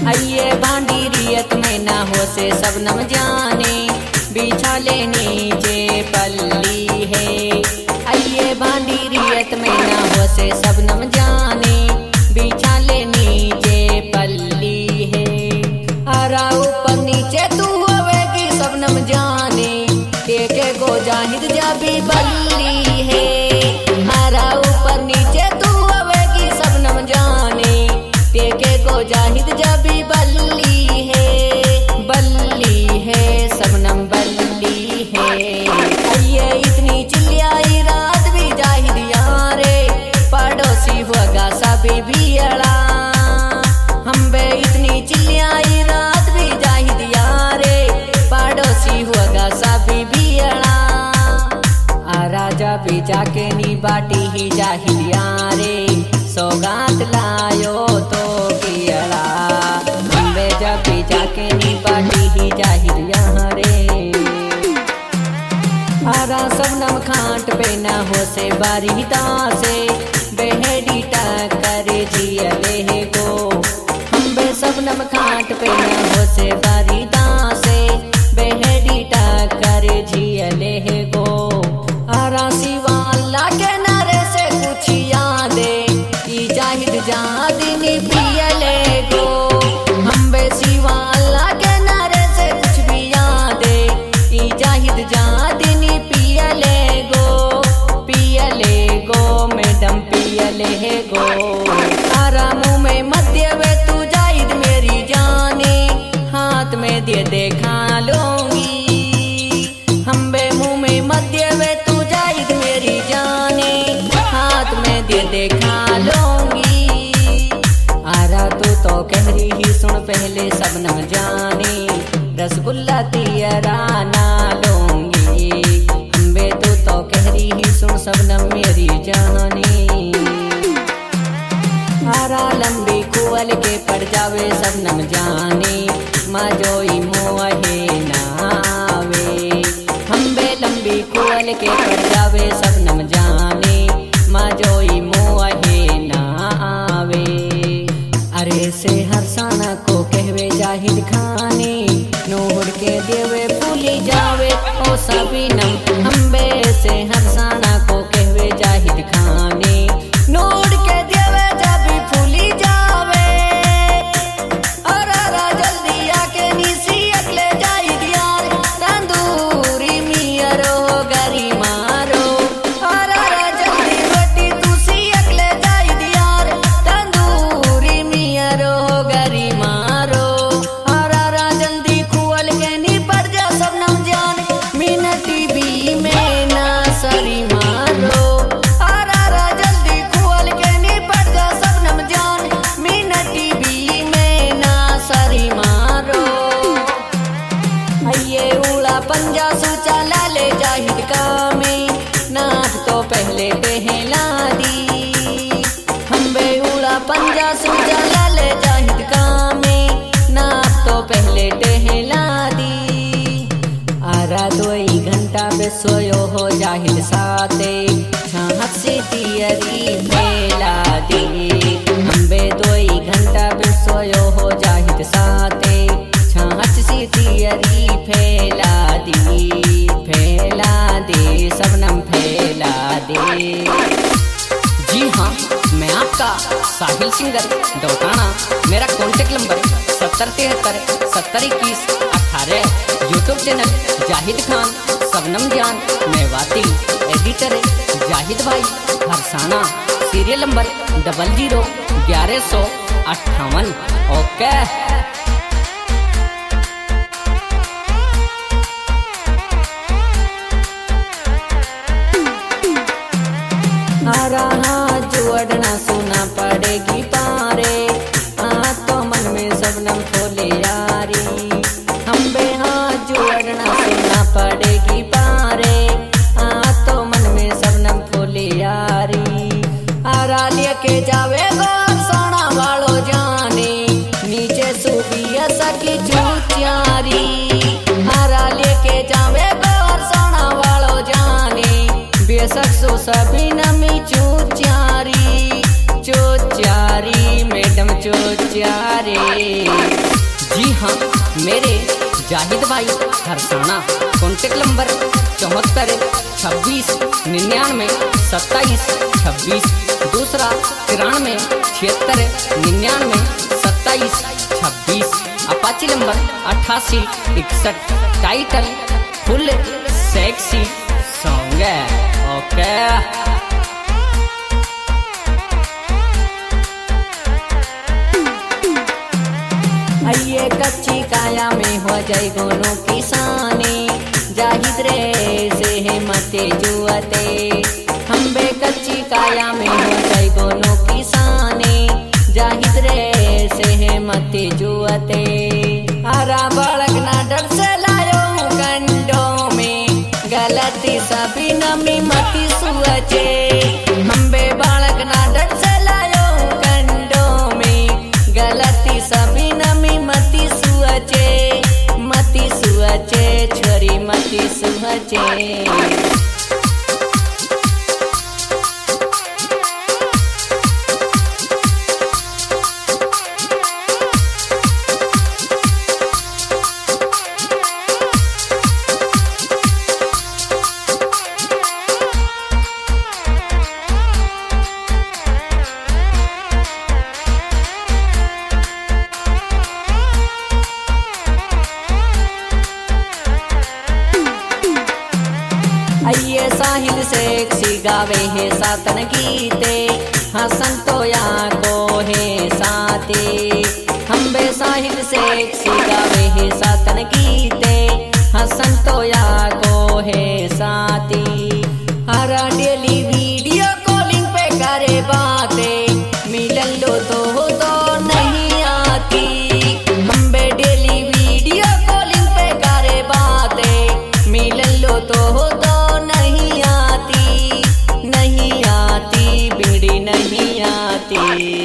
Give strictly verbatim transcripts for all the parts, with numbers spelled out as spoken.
आइए भांडी रियत में ना हो से सबनम जाने, बिछा ले नीचे पल्ली है। आइए भांडी रियत में ना हो से सबनम जाने, बिछा ले नीचे पल्ली है। आरा ऊपर नीचे तू होवेगी सबनम जाने, के गो जाहिद जाबी बल्ली है। आरा ऊपर नीचे तू होवेगी सबनम जाने, के गो जाहिद जाबी बल्ली है। बल्ली है सबनम बल्ली है। आइए इतनी चिल्लाई रात भी जाहिद यारे, पड़ोसी होगा सभी भी अड़ा। हम बे इतनी चिल्लाई रात भी जाहिद यारे, पड़ोसी होगा सभी भी अड़ा। आ राजा भी जाके नी बाटी ही जाहिद यारे, सौगात लायो तो कियड़ा। हम बे जब भी जाके नी बाटी ही जाहिद यारे। आरा सबनम खाट पे ना हो से बारी दासे, बेहेडी टक्कर जियले गो। हम बे सबनम खाट पे ना हो से बारी दासे, बेहेडी टक्कर जियले गो। आरा सिवा अल्लाह के नारे से कुछ यादे, ई जाहिद जादिनी पियले गो। हम बे सिवा अल्लाह के नारे से कुछ भी यादे, ई जाहिद जादिनी पियले गो। पियले गो मैडम पियले गो। आरा मुँह में मत देवे तू जाहिद मेरी जाने, हाथ में दे दे खा लूंगी। हम बे मुँह में मत देवे तू जाहिद मेरी जाने, हाथ में दे दे खा लूंगी। आरा तू तो कह रही ही सुन पहले सबनम जाने, रसगुल्ला तियरा ना लूंगी। हम बे तू तो कह रही ही सुन सबनम मेरी जाने। आरा लंबी कुवल के पड़ जावे सबनम जाने, माजोई मोहे नावे। हम बे लंबी कुवल के पड़ जावे सबनम जाने, माजोई मोहे नावे। अरे से हरसाना को कहवे जाहिद खाने, नोड़ के देवे भूली जावे ओ सबनम। हम बे से हरसाना को कहवे जाहिद खाने, नोड़ के देवे जाबी भूली जावे। अरे जल्दी आके नीसी अगले जाहिद यार, तंदूरी मियरो गरी मारो। अरे जल्दी रोटी तुसी अगले जाहिद यार, तंदूरी मियरो गरी मारो। अरे जल्दी खुअल के नी पड़ जा सबनम जान, मीना टीवी में ना सरी मारो। अरे जल्दी खुअल के नी पड़ जा सबनम जान, मीना टीवी में ना सरी मारो। आइए उड़ा पंजा सूचा लाले जाहिद का में, नाथ तो पहले पहला दी। हम बे उड़ा पंजा सूचा लाले जाहिद का में, नाथ तो पहले पहला दी। आरा दोई घंटा बे सोयो हो जाहिद साथे, छाहत से तियरी फैला दी। हम बे दोई घंटा बे सोयो हो जाहिद साथे, छाहत से तियरी फैला दी। फैला दे सबनम फैला दे। जी हाँ, मैं आपका साहिल सिंगर डोटाना। मेरा कॉन्टेक्ट नंबर सत्तर तिहत्तर सत्तर इक्कीस अठारह। YouTube channel Zahid Khan Shabnam Jaan Mewati. Editor Zahid भाई Harsana. Serial number double zero ग्यारह सौ अट्ठावन। ओके। आरा हाथ जोड़ना सुना पड़ेगी पारे, हाँ तो मन में सबनम खोले यारी। हम बे हाथ जोड़ना सुना पड़ेगी पारे, हाँ तो मन में सबनम खोले यारी। आरा लेके जावे गोर सोना वालो जाने, नीचे सूफिया सकी चूचियारी। आरा लेके जावे गोर सोना वालो जाने, बेशक सो सभी नमी चूचारी। चूचारी मैडम चूचारी। जी हाँ, मेरे जाहिद भाई हरसाना, कॉन्टेक्ट नंबर चौहत्तर छब्बीस निन्यानवे सत्ताईस छब्बीस, दूसरा तिरानवे छिहत्तर निन्यानवे सत्ताईस छब्बीस, अपाची नंबर अट्ठासी इकसठ। टाइटल फुल सेक्सी सॉन्ग है। ओके आइए कच्ची काया में हो जाए गोनों किसानी, जाहिद रे से है मते जुआते। हम बे कच्ची काया में हो जाए गोनों किसानी, जाहिद रे से है मते जुआते। हरा बालक ना डर से लायो कंडों में, गलती सभी नमी मती सुअचे। हम बे बालक ना डर से लायो कंडों में, गलती सभी नमी मती सुअचे, मती सुअचे छोरी मती सुअचे। आइए साहिल सेक्सी गावे है सातन गीते, हसन तो या को है साथी। हम बे साहिल सेक्सी गावे है सातन गीते, हसन तो या को है साथी। हरा डेली वीडियो कॉलिंग पे करे बातें, मिलन लो तो हो तो नहीं आती। हम बे डेली वीडियो कॉलिंग पे करे बातें, मिलन लो तो हो तो नहीं आती, नहीं आती बिगड़ी नहीं आती।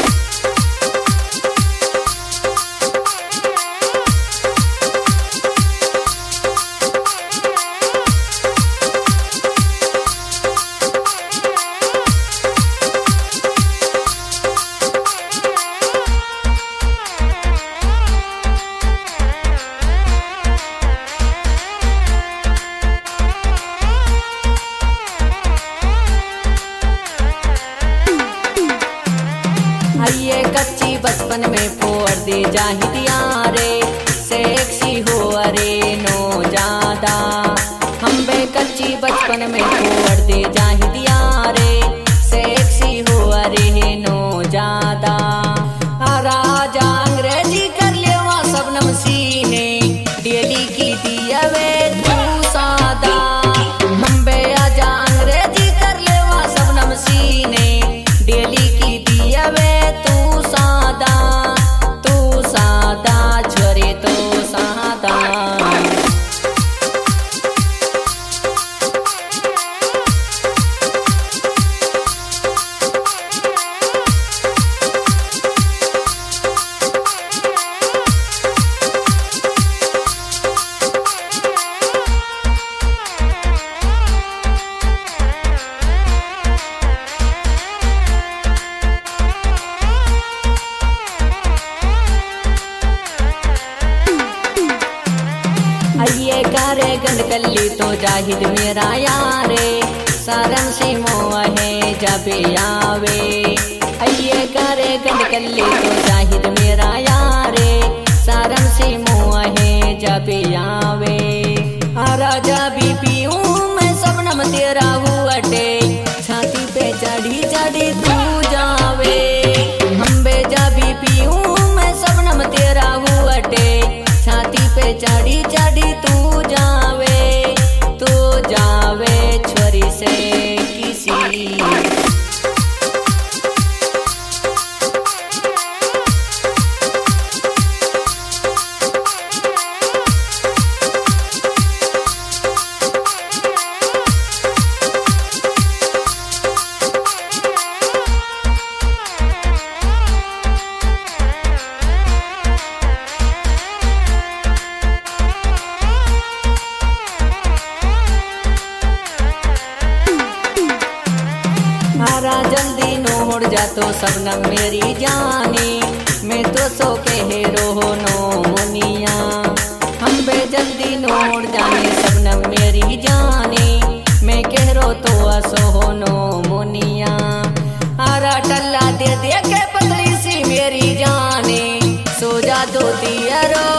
आइए कच्ची बचपन में फोड़ दे जाहिद यारे, सेक्सी हो अरे नो ज्यादा। हम बे कच्ची बचपन में फोड़ दे जाहिद यारे, सेक्सी हो अरे नो ज्यादा। राजा अंग्रेजी कर ले वहाँ सबनम सीने, डेली की दिया वे तू सादा। हम बे आजा अंग्रेजी कर ले वहाँ सबनम सीने, डेली की दिया वे तू सादा, तू सादा छोरे तो सादा। आइए करे गंडकल्ली तो जाहिद मेरा यारे, सारम से मोह है जब आवे। आइए करे गंडकल्ली तो जाहिद मेरा यारे, सारम से मोह है जब आवे। राजा भी पीऊं मैं सबनम तेरा हुअटे, छाती पे चढ़ी चढ़ी तू जावे। हम बेजा भी पीऊं मैं सबनम तेरा हुअटे, छाती पे चढ़ी चढ़ी तू जावे, तू जावे छोरी से किसी। जल्दी नोड़ जा तो सबनम मेरी जानी, मैं तो सो के रो नो मुनिया हम बे जल्दी नोड़ जाने सबनम मेरी जाने मैं कह रो तो असो नो मुनिया आरा टल्ला दे दे के पतली सी मेरी जाने सो जा दो दिया रो